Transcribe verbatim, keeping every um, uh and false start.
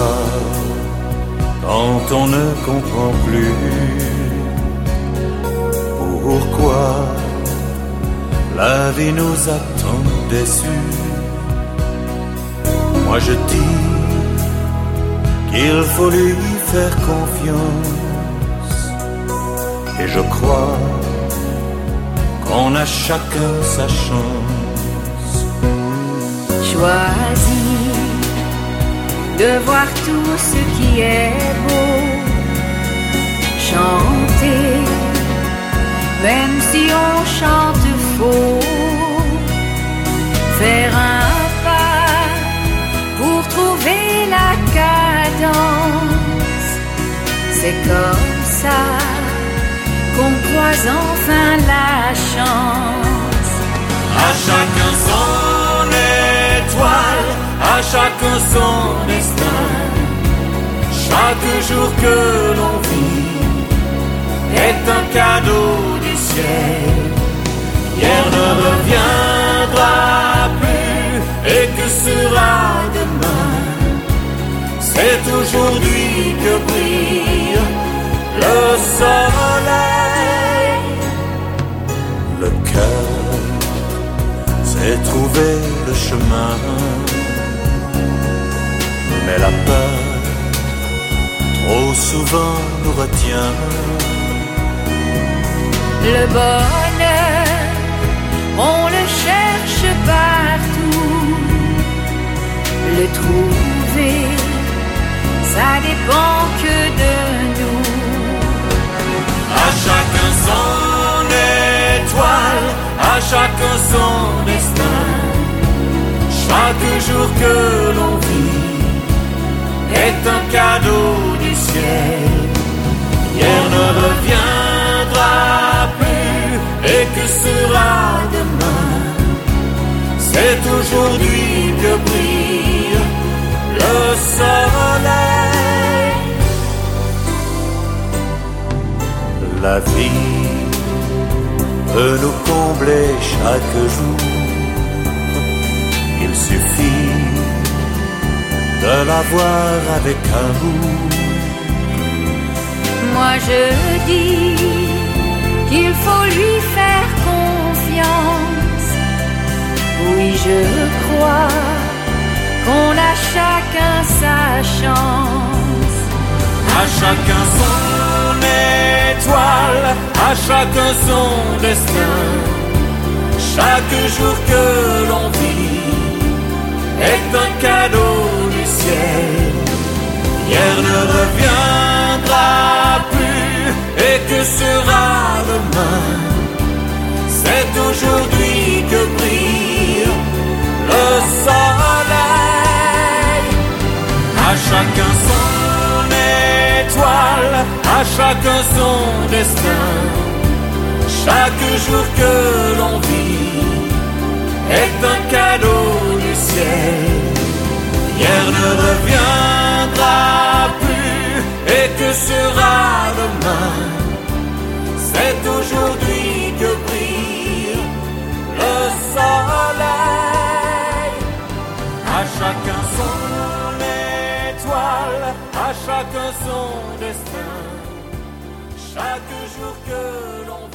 Pourquoi, quand on ne comprend plus, pourquoi la vie nous a tant déçus? Moi je dis qu'il faut lui faire confiance, et je crois qu'on a chacun sa chance. Choisis de voir tout ce qui est beau, chanter, même si on chante faux, faire un pas pour trouver la cadence. C'est comme ça qu'on croise enfin la chance. À chacun son étoile, à chacun son destin. Chaque jour que l'on vit est un cadeau du ciel. Hier ne reviendra plus, et que sera demain? C'est aujourd'hui que brille le soleil. Le cœur sait trouver le chemin, mais la peur trop souvent nous retient. Le bonheur, on le cherche partout. Le trouver, ça dépend que de nous. À chacun son étoile, à chacun son destin. Chaque jour que l'on vit est un cadeau du ciel. Hier ne reviendra plus, et que sera demain? C'est aujourd'hui que brille le soleil. La vie peut nous combler chaque jour. Il suffit de la voir avec amour. Moi je dis qu'il faut lui faire confiance. Oui, je crois qu'on a chacun sa chance. À chacun son étoile, à chacun son destin. Chaque jour que l'on vit est un cadeau du ciel. Hier ne reviendra plus, et que sera demain? C'est aujourd'hui que brille le soleil. À chacun son étoile, à chacun son destin. Chaque jour que l'on vit est un cadeau du ciel. Hier ne reviendra plus, et que sera demain? C'est aujourd'hui que brille le soleil. À chacun son étoile, à chacun son destin. Chaque jour que l'on